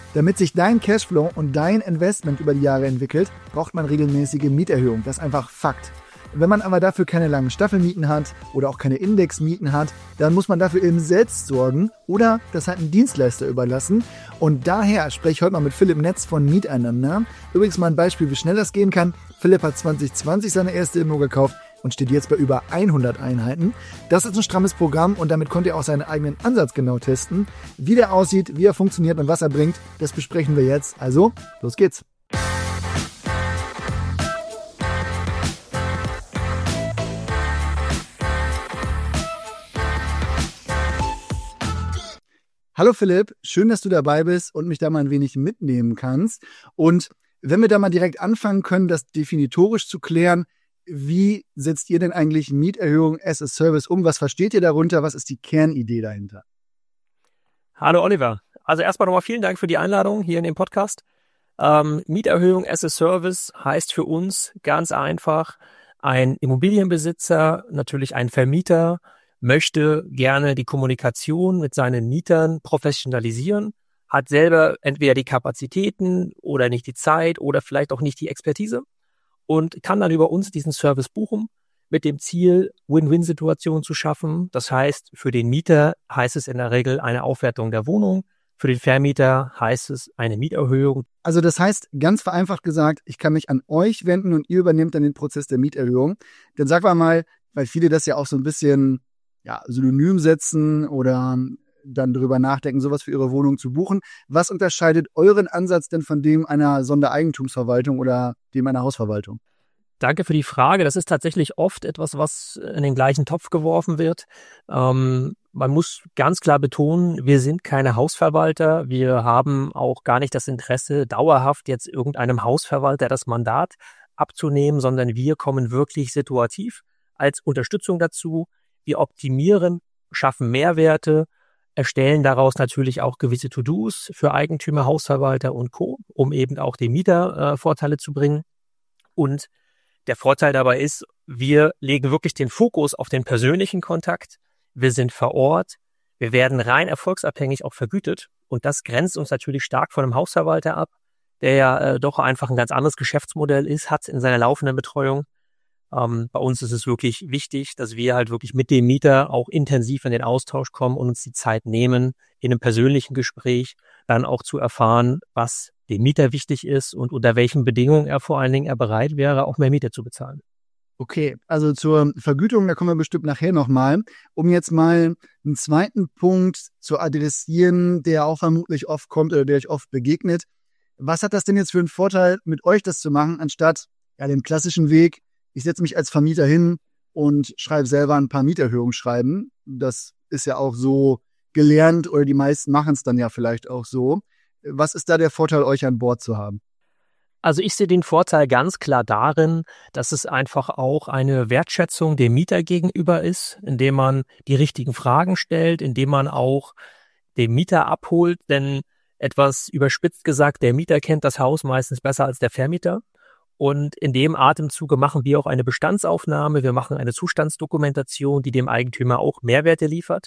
Damit sich dein Cashflow und dein Investment über die Jahre entwickelt, braucht man regelmäßige Mieterhöhungen. Das ist einfach Fakt. Wenn man aber dafür keine langen Staffelmieten hat oder auch keine Indexmieten hat, dann muss man dafür eben selbst sorgen oder das halt einem Dienstleister überlassen. Und daher spreche ich heute mal mit Philipp Netz von Miteinander. Übrigens mal ein Beispiel, wie schnell das gehen kann. Philipp hat 2020 seine erste Immo gekauft und steht jetzt bei über 100 Einheiten. Das ist ein strammes Programm und damit konnte er auch seinen eigenen Ansatz genau testen. Wie der aussieht, wie er funktioniert und was er bringt, das besprechen wir jetzt. Also, los geht's. Hallo Philipp, schön, dass du dabei bist und mich da mal ein wenig mitnehmen kannst. Und wenn wir da mal direkt anfangen können, das definitorisch zu klären, wie setzt ihr denn eigentlich Mieterhöhung as a Service um? Was versteht ihr darunter? Was ist die Kernidee dahinter? Hallo Oliver. Also erstmal nochmal vielen Dank für die Einladung hier in dem Podcast. Mieterhöhung as a Service heißt für uns ganz einfach, ein Immobilienbesitzer, natürlich ein Vermieter, möchte gerne die Kommunikation mit seinen Mietern professionalisieren, hat selber entweder die Kapazitäten oder nicht die Zeit oder vielleicht auch nicht die Expertise und kann dann über uns diesen Service buchen mit dem Ziel, Win-Win-Situationen zu schaffen. Das heißt, für den Mieter heißt es in der Regel eine Aufwertung der Wohnung, für den Vermieter heißt es eine Mieterhöhung. Also das heißt, ganz vereinfacht gesagt, ich kann mich an euch wenden und ihr übernehmt dann den Prozess der Mieterhöhung. Dann sagen wir mal, weil viele das ja auch so ein bisschen synonym setzen oder dann drüber nachdenken, sowas für ihre Wohnung zu buchen. Was unterscheidet euren Ansatz denn von dem einer Sondereigentumsverwaltung oder dem einer Hausverwaltung? Danke für die Frage. Das ist tatsächlich oft etwas, was in den gleichen Topf geworfen wird. Man muss ganz klar betonen, wir sind keine Hausverwalter. Wir haben auch gar nicht das Interesse, dauerhaft jetzt irgendeinem Hausverwalter das Mandat abzunehmen, sondern wir kommen wirklich situativ als Unterstützung dazu. Wir optimieren, schaffen Mehrwerte, erstellen daraus natürlich auch gewisse To-Dos für Eigentümer, Hausverwalter und Co., um eben auch den Mieter Vorteile zu bringen. Und der Vorteil dabei ist, wir legen wirklich den Fokus auf den persönlichen Kontakt. Wir sind vor Ort. Wir werden rein erfolgsabhängig auch vergütet. Und das grenzt uns natürlich stark von einem Hausverwalter ab, der ja doch einfach ein ganz anderes Geschäftsmodell hat in seiner laufenden Betreuung. Bei uns ist es wirklich wichtig, dass wir halt wirklich mit dem Mieter auch intensiv in den Austausch kommen und uns die Zeit nehmen, in einem persönlichen Gespräch dann auch zu erfahren, was dem Mieter wichtig ist und unter welchen Bedingungen er vor allen Dingen bereit wäre, auch mehr Miete zu bezahlen. Okay, also zur Vergütung, da kommen wir bestimmt nachher nochmal. Um jetzt mal einen zweiten Punkt zu adressieren, der auch vermutlich oft kommt oder der euch oft begegnet. Was hat das denn jetzt für einen Vorteil, mit euch das zu machen, anstatt den klassischen Weg, ich setze mich als Vermieter hin und schreibe selber ein paar Mieterhöhungsschreiben. Das ist ja auch so gelernt oder die meisten machen es dann ja vielleicht auch so. Was ist da der Vorteil, euch an Bord zu haben? Also ich sehe den Vorteil ganz klar darin, dass es einfach auch eine Wertschätzung dem Mieter gegenüber ist, indem man die richtigen Fragen stellt, indem man auch den Mieter abholt. Denn etwas überspitzt gesagt, der Mieter kennt das Haus meistens besser als der Vermieter. Und in dem Atemzuge machen wir auch eine Bestandsaufnahme, wir machen eine Zustandsdokumentation, die dem Eigentümer auch Mehrwerte liefert.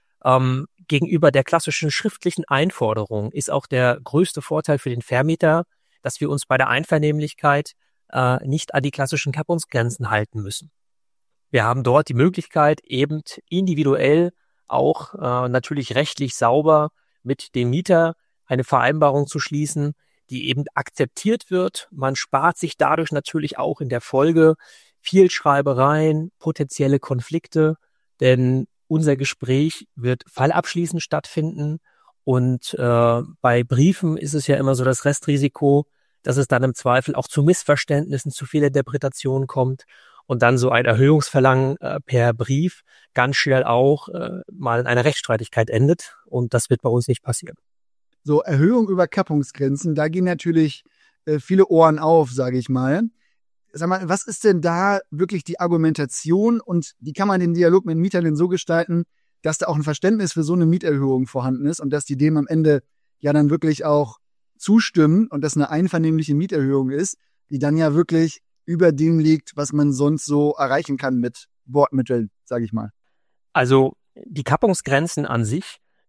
Gegenüber der klassischen schriftlichen Einforderung ist auch der größte Vorteil für den Vermieter, dass wir uns bei der Einvernehmlichkeit nicht an die klassischen Kappungsgrenzen halten müssen. Wir haben dort die Möglichkeit, eben individuell auch natürlich rechtlich sauber mit dem Mieter eine Vereinbarung zu schließen, die eben akzeptiert wird. Man spart sich dadurch natürlich auch in der Folge viel Schreibereien, potenzielle Konflikte, denn unser Gespräch wird fallabschließend stattfinden und bei Briefen ist es ja immer so das Restrisiko, dass es dann im Zweifel auch zu Missverständnissen, zu Fehlinterpretationen kommt und dann so ein Erhöhungsverlangen per Brief ganz schnell auch mal in einer Rechtsstreitigkeit endet und das wird bei uns nicht passieren. So, Erhöhung über Kappungsgrenzen, da gehen natürlich viele Ohren auf, sage ich mal. Sag mal, was ist denn da wirklich die Argumentation und wie kann man den Dialog mit Mietern denn so gestalten, dass da auch ein Verständnis für so eine Mieterhöhung vorhanden ist und dass die dem am Ende ja dann wirklich auch zustimmen und das eine einvernehmliche Mieterhöhung ist, die dann ja wirklich über dem liegt, was man sonst so erreichen kann mit Bordmitteln, sage ich mal. Also die Kappungsgrenzen an sich,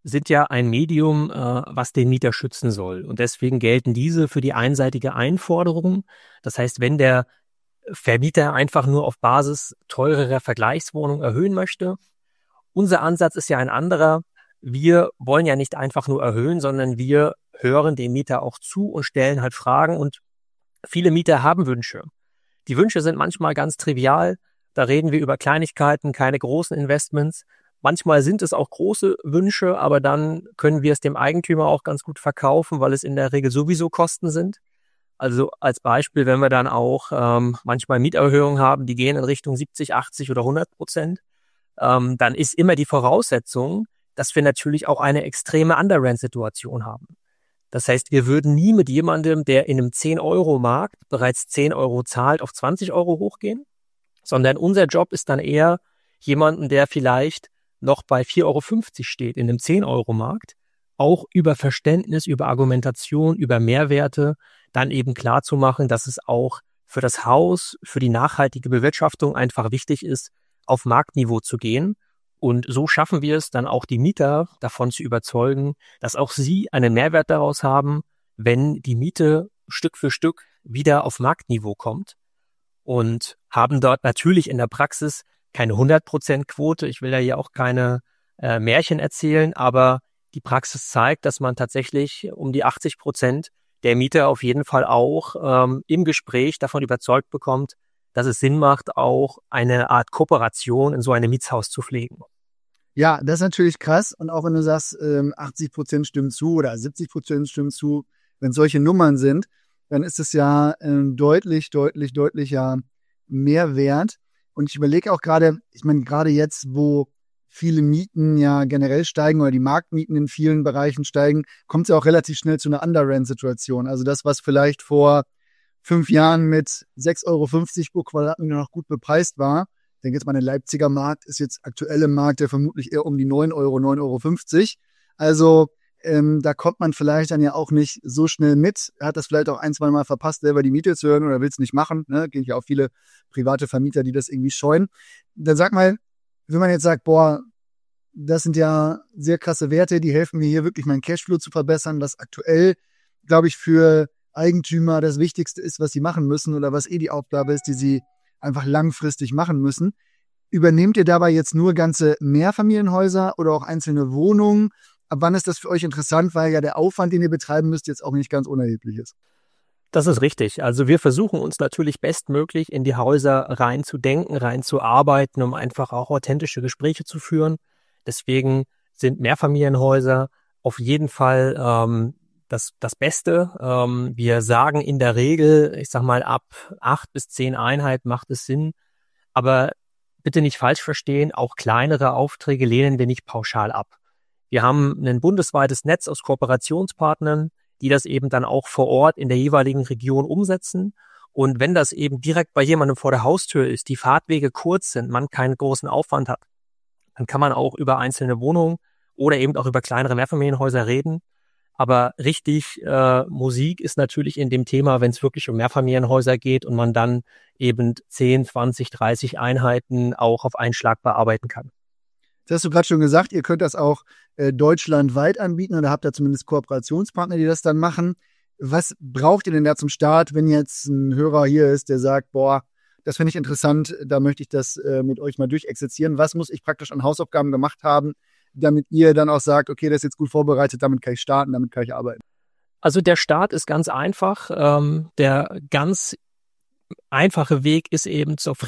sind ja ein Medium, was den Mieter schützen soll. Und deswegen gelten diese für die einseitige Einforderung. Das heißt, wenn der Vermieter einfach nur auf Basis teurerer Vergleichswohnungen erhöhen möchte. Unser Ansatz ist ja ein anderer. Wir wollen ja nicht einfach nur erhöhen, sondern wir hören dem Mieter auch zu und stellen halt Fragen. Und viele Mieter haben Wünsche. Die Wünsche sind manchmal ganz trivial. Da reden wir über Kleinigkeiten, keine großen Investments. Manchmal sind es auch große Wünsche, aber dann können wir es dem Eigentümer auch ganz gut verkaufen, weil es in der Regel sowieso Kosten sind. Also als Beispiel, wenn wir dann auch manchmal Mieterhöhungen haben, die gehen in Richtung 70, 80 oder 100%, dann ist immer die Voraussetzung, dass wir natürlich auch eine extreme Underrent-Situation haben. Das heißt, wir würden nie mit jemandem, der in einem 10-Euro-Markt bereits 10 Euro zahlt, auf 20 Euro hochgehen, sondern unser Job ist dann eher jemanden, der vielleicht noch bei 4,50 Euro steht in einem 10-Euro-Markt, auch über Verständnis, über Argumentation, über Mehrwerte dann eben klar zu machen, dass es auch für das Haus, für die nachhaltige Bewirtschaftung einfach wichtig ist, auf Marktniveau zu gehen. Und so schaffen wir es dann auch die Mieter davon zu überzeugen, dass auch sie einen Mehrwert daraus haben, wenn die Miete Stück für Stück wieder auf Marktniveau kommt, und haben dort natürlich in der Praxis keine 100% Quote. Ich will ja hier auch keine Märchen erzählen, aber die Praxis zeigt, dass man tatsächlich um die 80% der Mieter auf jeden Fall auch im Gespräch davon überzeugt bekommt, dass es Sinn macht, auch eine Art Kooperation in so einem Mietshaus zu pflegen. Ja, das ist natürlich krass. Und auch wenn du sagst, 80% stimmen zu oder 70% stimmen zu, wenn solche Nummern sind, dann ist es ja deutlicher Mehrwert. Und ich überlege auch gerade, ich meine, gerade jetzt, wo viele Mieten ja generell steigen oder die Marktmieten in vielen Bereichen steigen, kommt es ja auch relativ schnell zu einer Underrent-Situation. Also das, was vielleicht vor 5 Jahren mit 6,50 Euro pro Quadratmeter noch gut bepreist war, ich denke jetzt mal, der Leipziger Markt ist jetzt aktuell im Markt, der vermutlich eher um die 9 Euro, 9,50 Euro. Also da kommt man vielleicht dann ja auch nicht so schnell mit. Er hat das vielleicht auch 1, 2 Mal verpasst, selber die Miete zu hören oder will es nicht machen. Ne? Gibt ja auch viele private Vermieter, die das irgendwie scheuen. Dann sag mal, wenn man jetzt sagt, boah, das sind ja sehr krasse Werte, die helfen mir hier wirklich meinen Cashflow zu verbessern, was aktuell, glaube ich, für Eigentümer das Wichtigste ist, was sie machen müssen oder was die Aufgabe ist, die sie einfach langfristig machen müssen. Übernehmt ihr dabei jetzt nur ganze Mehrfamilienhäuser oder auch einzelne Wohnungen? Ab wann ist das für euch interessant, weil ja der Aufwand, den ihr betreiben müsst, jetzt auch nicht ganz unerheblich ist? Das ist richtig. Also wir versuchen uns natürlich bestmöglich in die Häuser reinzudenken, reinzuarbeiten, um einfach auch authentische Gespräche zu führen. Deswegen sind Mehrfamilienhäuser auf jeden Fall das Beste. Wir sagen in der Regel, ich sag mal, ab 8 bis 10 Einheiten macht es Sinn. Aber bitte nicht falsch verstehen, auch kleinere Aufträge lehnen wir nicht pauschal ab. Wir haben ein bundesweites Netz aus Kooperationspartnern, die das eben dann auch vor Ort in der jeweiligen Region umsetzen. Und wenn das eben direkt bei jemandem vor der Haustür ist, die Fahrtwege kurz sind, man keinen großen Aufwand hat, dann kann man auch über einzelne Wohnungen oder eben auch über kleinere Mehrfamilienhäuser reden. Aber richtig Musik ist natürlich in dem Thema, wenn es wirklich um Mehrfamilienhäuser geht und man dann eben 10, 20, 30 Einheiten auch auf einen Schlag bearbeiten kann. Das hast du gerade schon gesagt, ihr könnt das auch deutschlandweit anbieten oder habt da zumindest Kooperationspartner, die das dann machen. Was braucht ihr denn da zum Start, wenn jetzt ein Hörer hier ist, der sagt, boah, das finde ich interessant, da möchte ich das mit euch mal durchexerzieren. Was muss ich praktisch an Hausaufgaben gemacht haben, damit ihr dann auch sagt, okay, das ist jetzt gut vorbereitet, damit kann ich starten, damit kann ich arbeiten? Also der Start ist ganz einfach. Der ganz einfache Weg ist eben auf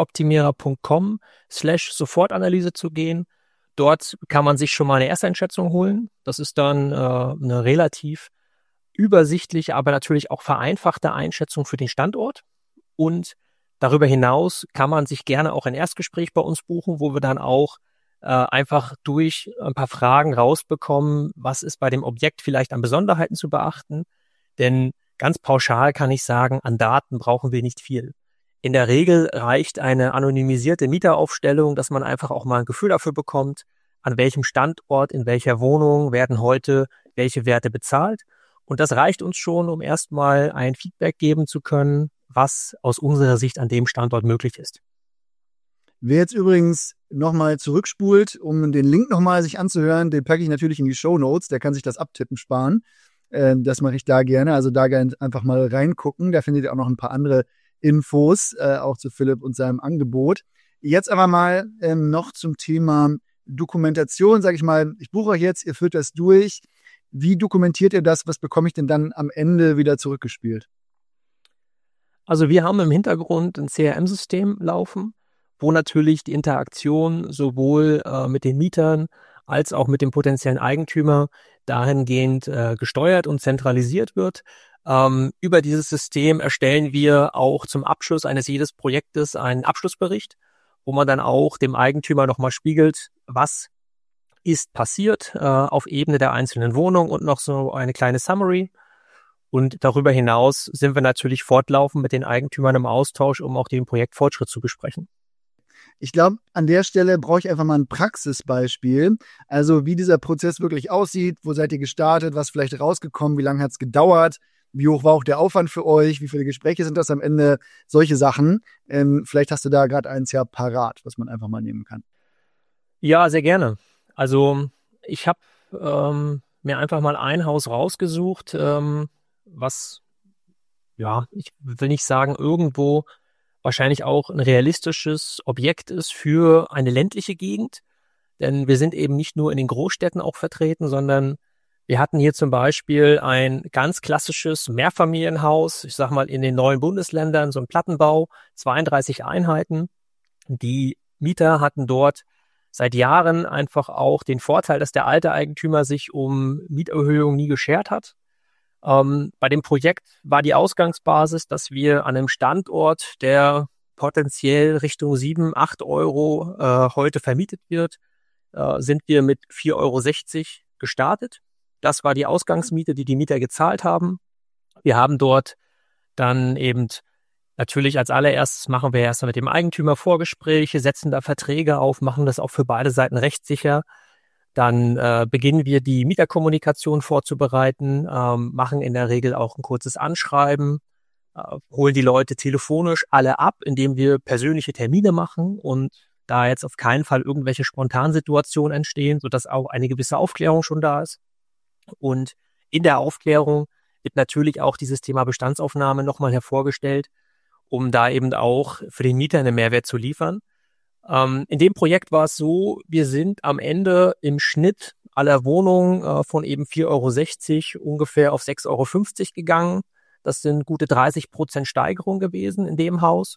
renditeoptimierer.com/Sofortanalyse zu gehen. Dort kann man sich schon mal eine Ersteinschätzung holen. Das ist dann eine relativ übersichtliche, aber natürlich auch vereinfachte Einschätzung für den Standort. Und darüber hinaus kann man sich gerne auch ein Erstgespräch bei uns buchen, wo wir dann auch einfach durch ein paar Fragen rausbekommen, was ist bei dem Objekt vielleicht an Besonderheiten zu beachten. Denn ganz pauschal kann ich sagen, an Daten brauchen wir nicht viel. In der Regel reicht eine anonymisierte Mieteraufstellung, dass man einfach auch mal ein Gefühl dafür bekommt, an welchem Standort, in welcher Wohnung werden heute welche Werte bezahlt. Und das reicht uns schon, um erstmal ein Feedback geben zu können, was aus unserer Sicht an dem Standort möglich ist. Wer jetzt übrigens nochmal zurückspult, um den Link nochmal sich anzuhören, den packe ich natürlich in die Shownotes, der kann sich das Abtippen sparen. Das mache ich da gerne, also da gerne einfach mal reingucken. Da findet ihr auch noch ein paar andere Infos, auch zu Philipp und seinem Angebot. Jetzt aber mal noch zum Thema Dokumentation, sage ich mal, ich buche euch jetzt, ihr führt das durch. Wie dokumentiert ihr das? Was bekomme ich denn dann am Ende wieder zurückgespielt? Also wir haben im Hintergrund ein CRM-System laufen, wo natürlich die Interaktion sowohl mit den Mietern als auch mit dem potenziellen Eigentümer dahingehend gesteuert und zentralisiert wird. Über dieses System erstellen wir auch zum Abschluss eines jedes Projektes einen Abschlussbericht, wo man dann auch dem Eigentümer nochmal spiegelt, was ist passiert auf Ebene der einzelnen Wohnung und noch so eine kleine Summary. Und darüber hinaus sind wir natürlich fortlaufend mit den Eigentümern im Austausch, um auch den Projektfortschritt zu besprechen. Ich glaube, an der Stelle brauche ich einfach mal ein Praxisbeispiel. Also wie dieser Prozess wirklich aussieht, wo seid ihr gestartet, was vielleicht rausgekommen, wie lange hat es gedauert, wie hoch war auch der Aufwand für euch, wie viele Gespräche sind das am Ende, solche Sachen. Vielleicht hast du da gerade eins ja parat, was man einfach mal nehmen kann. Ja, sehr gerne. Also ich habe mir einfach mal ein Haus rausgesucht, was, ja, ich will nicht sagen, irgendwo wahrscheinlich auch ein realistisches Objekt ist für eine ländliche Gegend. Denn wir sind eben nicht nur in den Großstädten auch vertreten, sondern wir hatten hier zum Beispiel ein ganz klassisches Mehrfamilienhaus, ich sag mal in den neuen Bundesländern, so ein Plattenbau, 32 Einheiten. Die Mieter hatten dort seit Jahren einfach auch den Vorteil, dass der alte Eigentümer sich um Mieterhöhungen nie geschert hat. Bei dem Projekt war die Ausgangsbasis, dass wir an einem Standort, der potenziell Richtung 7, 8 Euro heute vermietet wird, sind wir mit 4,60 Euro gestartet. Das war die Ausgangsmiete, die die Mieter gezahlt haben. Wir haben dort dann eben natürlich als allererstes machen wir erstmal mit dem Eigentümer Vorgespräche, setzen da Verträge auf, machen das auch für beide Seiten rechtssicher. Dann beginnen wir die Mieterkommunikation vorzubereiten, machen in der Regel auch ein kurzes Anschreiben, holen die Leute telefonisch alle ab, indem wir persönliche Termine machen und da jetzt auf keinen Fall irgendwelche Spontansituationen entstehen, sodass auch eine gewisse Aufklärung schon da ist. Und in der Aufklärung wird natürlich auch dieses Thema Bestandsaufnahme nochmal hervorgestellt, um da eben auch für den Mieter einen Mehrwert zu liefern. In dem Projekt war es so, wir sind am Ende im Schnitt aller Wohnungen von eben 4,60 Euro ungefähr auf 6,50 Euro gegangen. Das sind gute 30% Steigerung gewesen in dem Haus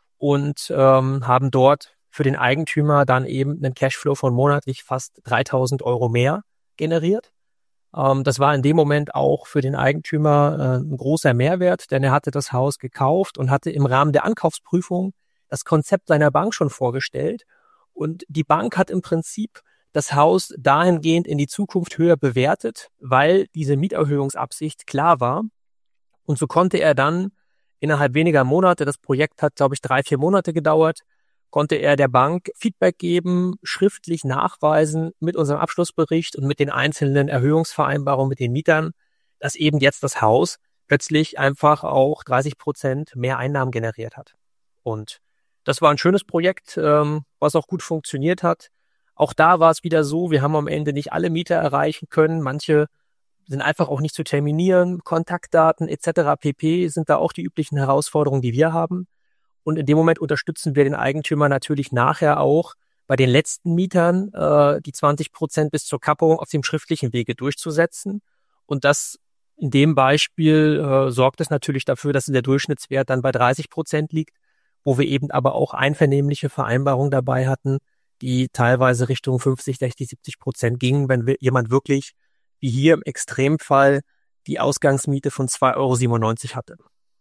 und haben dort für den Eigentümer dann eben einen Cashflow von monatlich fast 3.000 Euro mehr generiert. Das war in dem Moment auch für den Eigentümer ein großer Mehrwert, denn er hatte das Haus gekauft und hatte im Rahmen der Ankaufsprüfung das Konzept seiner Bank schon vorgestellt. Und die Bank hat im Prinzip das Haus dahingehend in die Zukunft höher bewertet, weil diese Mieterhöhungsabsicht klar war. Und so konnte er dann innerhalb weniger Monate, das Projekt hat, glaube ich, 3-4 Monate gedauert, konnte er der Bank Feedback geben, schriftlich nachweisen mit unserem Abschlussbericht und mit den einzelnen Erhöhungsvereinbarungen mit den Mietern, dass eben jetzt das Haus plötzlich einfach auch 30% mehr Einnahmen generiert hat. Und das war ein schönes Projekt, was auch gut funktioniert hat. Auch da war es wieder so, wir haben am Ende nicht alle Mieter erreichen können. Manche sind einfach auch nicht zu terminieren. Kontaktdaten etc. pp. Sind da auch die üblichen Herausforderungen, die wir haben. Und in dem Moment unterstützen wir den Eigentümer natürlich nachher auch bei den letzten Mietern, die 20% bis zur Kappung auf dem schriftlichen Wege durchzusetzen. Und das in dem Beispiel sorgt es natürlich dafür, dass der Durchschnittswert dann bei 30% liegt, wo wir eben aber auch einvernehmliche Vereinbarungen dabei hatten, die teilweise Richtung 50, 60, 70% gingen, wenn jemand wirklich, wie hier im Extremfall, die Ausgangsmiete von 2,97 Euro hatte.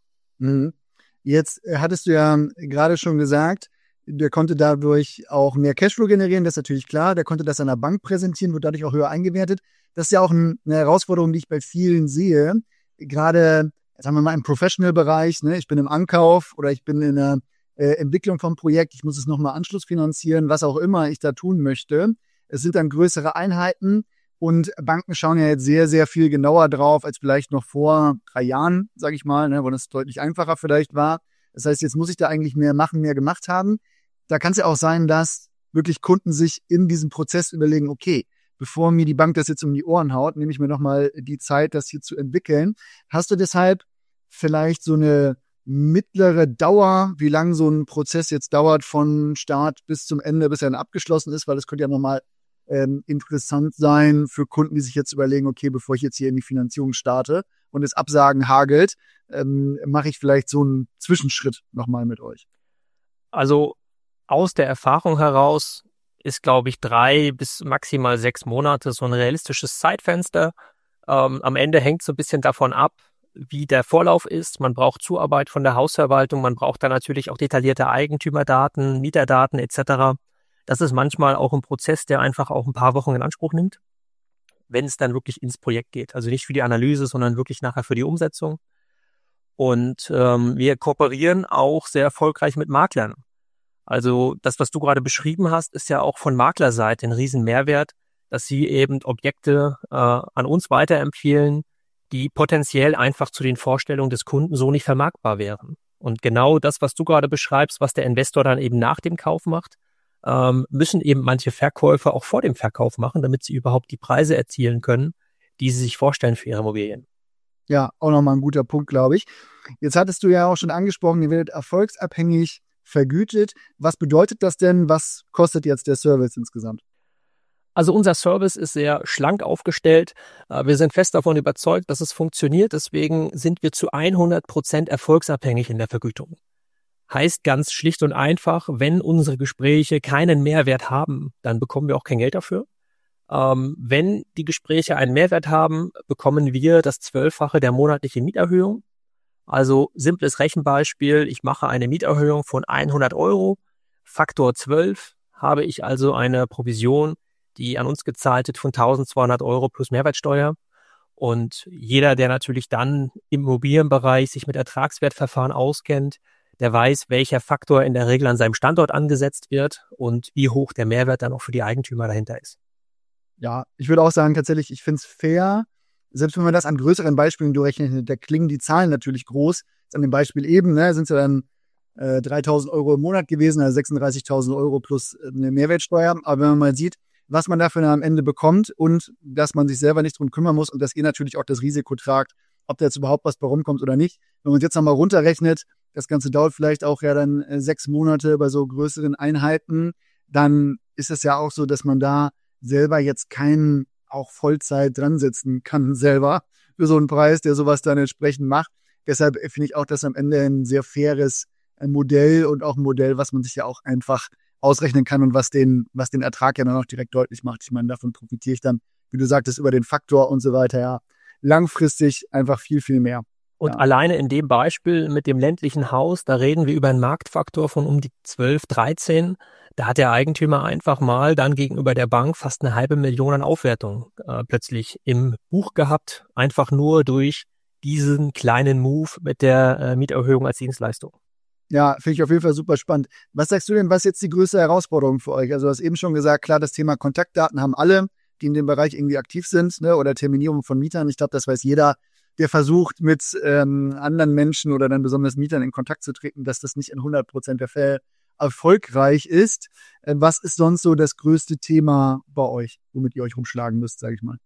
Mhm. Jetzt hattest du ja gerade schon gesagt, der konnte dadurch auch mehr Cashflow generieren, das ist natürlich klar. Der konnte das an der Bank präsentieren, wird dadurch auch höher eingewertet. Das ist ja auch eine Herausforderung, die ich bei vielen sehe. Gerade, sagen wir mal, im Professional-Bereich, ne? Ich bin im Ankauf oder ich bin in der Entwicklung vom Projekt, ich muss es nochmal anschlussfinanzieren, was auch immer ich da tun möchte. Es sind dann größere Einheiten und Banken schauen ja jetzt sehr, sehr viel genauer drauf, als vielleicht noch vor 3 Jahren, sage ich mal, ne, wo das deutlich einfacher vielleicht war. Das heißt, jetzt muss ich da eigentlich mehr machen, mehr gemacht haben. da kann es ja auch sein, dass wirklich Kunden sich in diesem Prozess überlegen, okay, bevor mir die Bank das jetzt um die Ohren haut, nehme ich mir nochmal die Zeit, das hier zu entwickeln. Hast du deshalb vielleicht so eine mittlere Dauer, wie lang so ein Prozess jetzt dauert von Start bis zum Ende, bis er dann abgeschlossen ist? Weil das könnte ja nochmal interessant sein für Kunden, die sich jetzt überlegen, okay, bevor ich jetzt hier in die Finanzierung starte und es Absagen hagelt, mache ich vielleicht so einen Zwischenschritt nochmal mit euch. Also aus der Erfahrung heraus ist, glaube ich, 3 bis maximal 6 Monate so ein realistisches Zeitfenster. Am Ende hängt es so ein bisschen davon ab, wie der Vorlauf ist. Man braucht Zuarbeit von der Hausverwaltung, man braucht dann natürlich auch detaillierte Eigentümerdaten, Mieterdaten etc. Das ist manchmal auch ein Prozess, der einfach auch ein paar Wochen in Anspruch nimmt, wenn es dann wirklich ins Projekt geht. Also nicht für die Analyse, sondern wirklich nachher für die Umsetzung. Und wir kooperieren auch sehr erfolgreich mit Maklern. Also das, was du gerade beschrieben hast, ist ja auch von Maklerseite ein riesen Mehrwert, dass sie eben Objekte an uns weiterempfehlen, die potenziell einfach zu den Vorstellungen des Kunden so nicht vermarktbar wären. Und genau das, was du gerade beschreibst, was der Investor dann eben nach dem Kauf macht, müssen eben manche Verkäufer auch vor dem Verkauf machen, damit sie überhaupt die Preise erzielen können, die sie sich vorstellen für ihre Immobilien. Ja, auch nochmal ein guter Punkt, glaube ich. Jetzt hattest du ja auch schon angesprochen, ihr werdet erfolgsabhängig vergütet. Was bedeutet das denn? Was kostet jetzt der Service insgesamt? Also unser Service ist sehr schlank aufgestellt. Wir sind fest davon überzeugt, dass es funktioniert. Deswegen sind wir zu 100% erfolgsabhängig in der Vergütung. Heißt ganz schlicht und einfach, wenn unsere Gespräche keinen Mehrwert haben, dann bekommen wir auch kein Geld dafür. Wenn die Gespräche einen Mehrwert haben, bekommen wir das 12-fache der monatlichen Mieterhöhung. Also simples Rechenbeispiel, ich mache eine Mieterhöhung von 100 Euro, Faktor 12 habe ich also eine Provision, die an uns gezahlt wird von 1.200 Euro plus Mehrwertsteuer. Und jeder, der natürlich dann im Immobilienbereich sich mit Ertragswertverfahren auskennt, der weiß, welcher Faktor in der Regel an seinem Standort angesetzt wird und wie hoch der Mehrwert dann auch für die Eigentümer dahinter ist. Ja, ich würde auch sagen, tatsächlich, ich finde es fair, selbst wenn man das an größeren Beispielen durchrechnet, da klingen die Zahlen natürlich groß. Jetzt an dem Beispiel eben, sind es ja dann 3.000 Euro im Monat gewesen, also 36.000 Euro plus eine Mehrwertsteuer. Aber wenn man mal sieht, was man dafür am Ende bekommt und dass man sich selber nicht drum kümmern muss und dass ihr natürlich auch das Risiko tragt, ob da jetzt überhaupt was bei rumkommt oder nicht. Wenn man es jetzt nochmal runterrechnet, das Ganze dauert vielleicht auch ja dann 6 Monate bei so größeren Einheiten, dann ist es ja auch so, dass man da selber jetzt keinen auch Vollzeit dran sitzen kann selber für so einen Preis, der sowas dann entsprechend macht. Deshalb finde ich auch das am Ende ein sehr faires Modell und auch ein Modell, was man sich ja auch einfach ausrechnen kann und was den Ertrag ja dann auch direkt deutlich macht. Ich meine, davon profitiere ich dann, wie du sagtest, über den Faktor und so weiter, ja, langfristig einfach viel, viel mehr. Und alleine in dem Beispiel mit dem ländlichen Haus, da reden wir über einen Marktfaktor von um die 12, 13. Da hat der Eigentümer einfach mal dann gegenüber der Bank fast 500.000 an Aufwertung plötzlich im Buch gehabt, einfach nur durch diesen kleinen Move mit der Mieterhöhung als Dienstleistung. Ja, finde ich auf jeden Fall super spannend. Was sagst du denn, was ist jetzt die größte Herausforderung für euch? Also du hast eben schon gesagt, klar, das Thema Kontaktdaten haben alle, die in dem Bereich irgendwie aktiv sind, oder Terminierung von Mietern. Ich glaube, das weiß jeder, der versucht, mit anderen Menschen oder dann besonders Mietern in Kontakt zu treten, dass das nicht in 100% der Fälle erfolgreich ist. Was ist sonst so das größte Thema bei euch, womit ihr euch rumschlagen müsst, sage ich mal?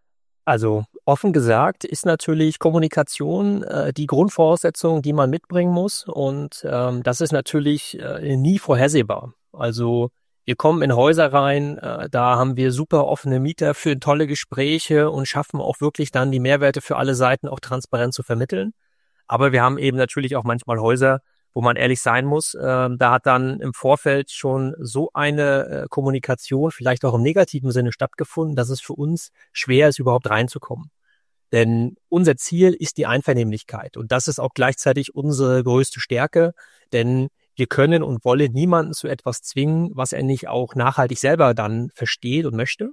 Also offen gesagt ist natürlich Kommunikation die Grundvoraussetzung, die man mitbringen muss. Und das ist natürlich nie vorhersehbar. Also wir kommen in Häuser rein, da haben wir super offene Mieter für tolle Gespräche und schaffen auch wirklich dann die Mehrwerte für alle Seiten auch transparent zu vermitteln. Aber wir haben eben natürlich auch manchmal Häuser, wo man ehrlich sein muss, da hat dann im Vorfeld schon so eine Kommunikation, vielleicht auch im negativen Sinne stattgefunden, dass es für uns schwer ist, überhaupt reinzukommen. Denn unser Ziel ist die Einvernehmlichkeit und das ist auch gleichzeitig unsere größte Stärke, denn wir können und wollen niemanden zu etwas zwingen, was er nicht auch nachhaltig selber dann versteht und möchte.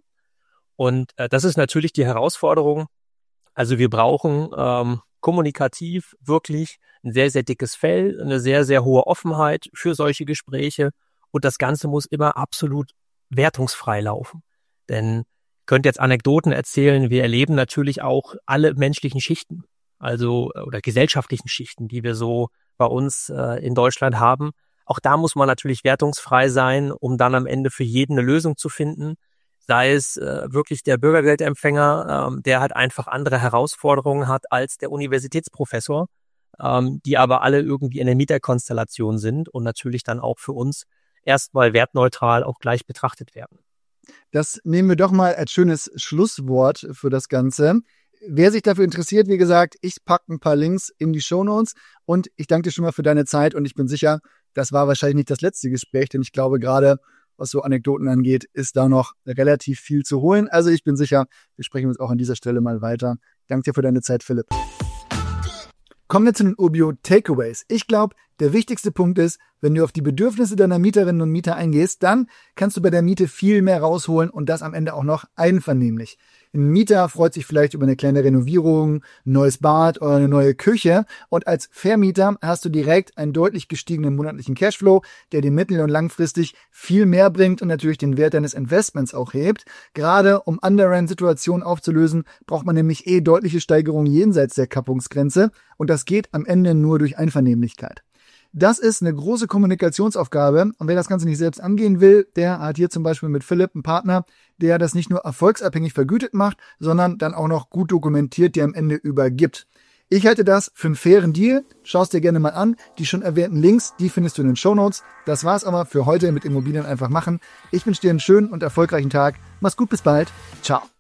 Und das ist natürlich die Herausforderung. Also wir brauchen kommunikativ wirklich ein sehr, sehr dickes Fell, eine sehr, sehr hohe Offenheit für solche Gespräche und das Ganze muss immer absolut wertungsfrei laufen. Denn ich könnte jetzt Anekdoten erzählen, wir erleben natürlich auch alle menschlichen Schichten, also oder gesellschaftlichen Schichten, die wir so bei uns in Deutschland haben. Auch da muss man natürlich wertungsfrei sein, um dann am Ende für jeden eine Lösung zu finden. Sei es wirklich der Bürgergeldempfänger, der halt einfach andere Herausforderungen hat als der Universitätsprofessor, die aber alle irgendwie in der Mieterkonstellation sind und natürlich dann auch für uns erstmal wertneutral auch gleich betrachtet werden. Das nehmen wir doch mal als schönes Schlusswort für das Ganze. Wer sich dafür interessiert, wie gesagt, ich packe ein paar Links in die Shownotes und ich danke dir schon mal für deine Zeit und ich bin sicher, das war wahrscheinlich nicht das letzte Gespräch, denn ich glaube gerade, was so Anekdoten angeht, ist da noch relativ viel zu holen. Also ich bin sicher, wir sprechen uns auch an dieser Stelle mal weiter. Danke dir für deine Zeit, Philipp. Kommen wir zu den Urbio Takeaways. Ich glaube, der wichtigste Punkt ist, wenn du auf die Bedürfnisse deiner Mieterinnen und Mieter eingehst, dann kannst du bei der Miete viel mehr rausholen und das am Ende auch noch einvernehmlich. Ein Mieter freut sich vielleicht über eine kleine Renovierung, ein neues Bad oder eine neue Küche und als Vermieter hast du direkt einen deutlich gestiegenen monatlichen Cashflow, der dir mittel- und langfristig viel mehr bringt und natürlich den Wert deines Investments auch hebt. Gerade um Underrent-Situationen aufzulösen, braucht man nämlich deutliche Steigerungen jenseits der Kappungsgrenze und das geht am Ende nur durch Einvernehmlichkeit. Das ist eine große Kommunikationsaufgabe und wer das Ganze nicht selbst angehen will, der hat hier zum Beispiel mit Philipp einen Partner, der das nicht nur erfolgsabhängig vergütet macht, sondern dann auch noch gut dokumentiert, dir am Ende übergibt. Ich halte das für einen fairen Deal. Schau es dir gerne mal an. Die schon erwähnten Links, die findest du in den Shownotes. Das war's aber für heute mit Immobilien einfach machen. Ich wünsche dir einen schönen und erfolgreichen Tag. Mach's gut, bis bald. Ciao.